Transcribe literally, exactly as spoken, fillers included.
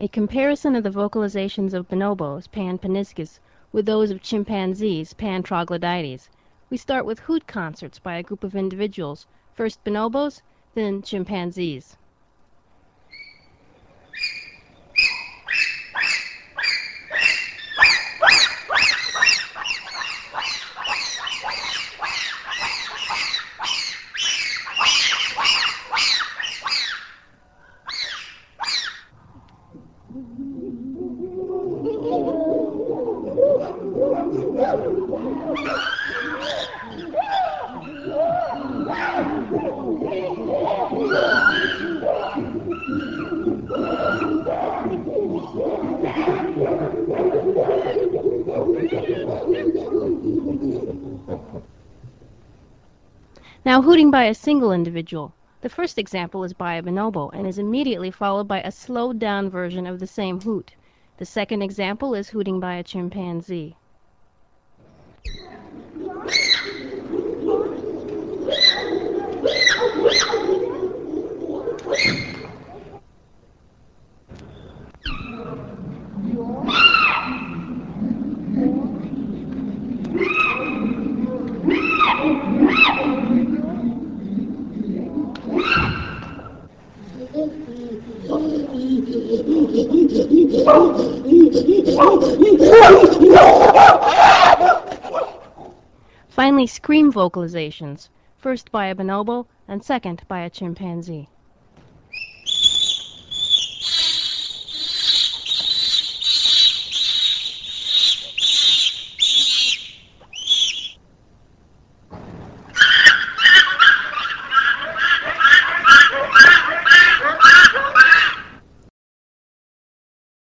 A comparison of the vocalizations of bonobos, Pan paniscus, with those of chimpanzees, Pan troglodytes. We start with hoot concerts by a group of individuals, first bonobos, then chimpanzees. Now hooting by a single individual. The first example is by a bonobo and is immediately followed by a slowed down version of the same hoot. The second example is hooting by a chimpanzee. Finally, scream vocalizations, first by a bonobo and second by a chimpanzee.